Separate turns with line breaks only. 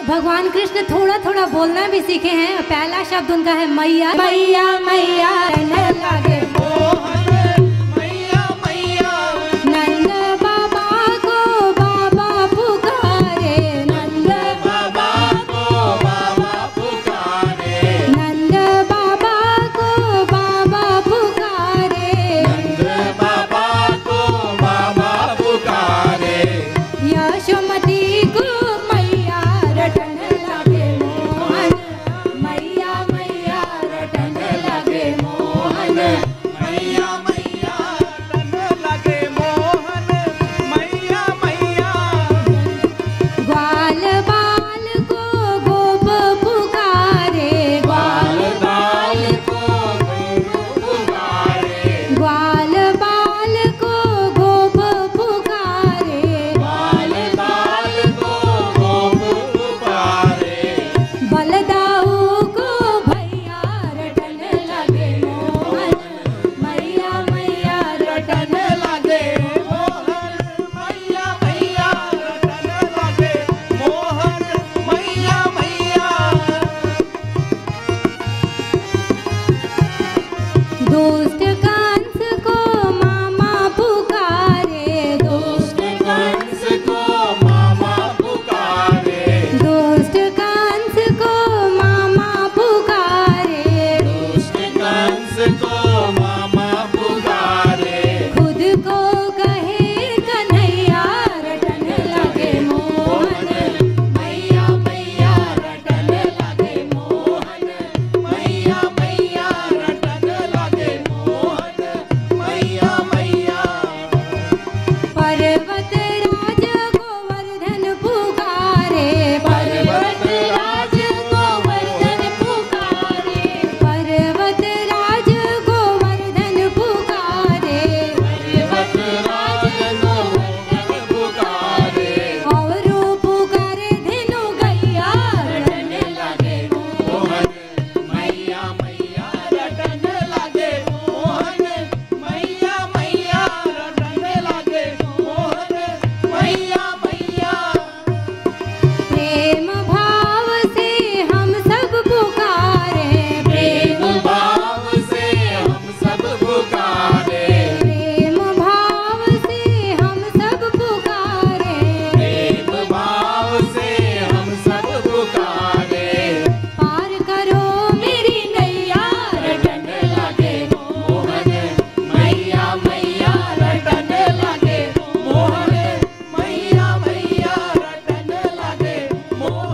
भगवान कृष्ण थोड़ा थोड़ा बोलना भी सीखे हैं। पहला शब्द उनका है मैया मैया मैया लागे मोहन, मैया मैया नंद बाबा को बाबा पुकारे, नंद बाबा को बाबा पुकारे, नंद बाबा को बाबा पुकारे, नंद बाबा को बाबा पुकारे, यशोमती को रटन लगे मोहन, मैया मैया रटन लगे मोहन, मैया मैया रटन लगे मोहन, मैया मैया ग्वाल बाल को गोप पुकारे, ग्वाल बाल को गोप पुकारे, ग्वाल बाल को गोप पुकारे, ग्वाल बाल को गोप बलदाऊ को भैया रटन लगे मोहन, मैया मैया रटन लगे मोहन, मैया मैया रटन लगे मोहन, मैया मैया दोस्त कंस को मामा पुकारे, दोस्त कंस को मामा पुकारे, दोस्त कंस को मामा पुकारे, दोस्त कंस को मामा पुकारे, खुद को कहे कन्हैया रटन लगे मोहन, मैया मैया रटन लगे मोहन, मैया मैया रटन लगे मोहन, मैया मैया पर्वत राज गोवर्धन पुकारे, पर्वत राज गोवर्धन पुकारे, पर्वत राज गोवर्धन पुकारे, पर्वत राज गोवर्धन पुकारे, और पुकारे धेनु गैया रटन लगे मोहन, मैया मैया रटन लगे मोहन, मैया मैया रटन लगे मोहन, मैया मैया प्रेम भाव से हम सब पुकारे, प्रेम भाव से हम सब पुकारे, प्रेम भाव से हम सब पुकारे, प्रेम भाव से हम सब पुकारे, पार करो मेरी नैया रटन लगे मोहन, मैया मैया रटन लगे मोहन, मैया मैया रटन लगे मोहन।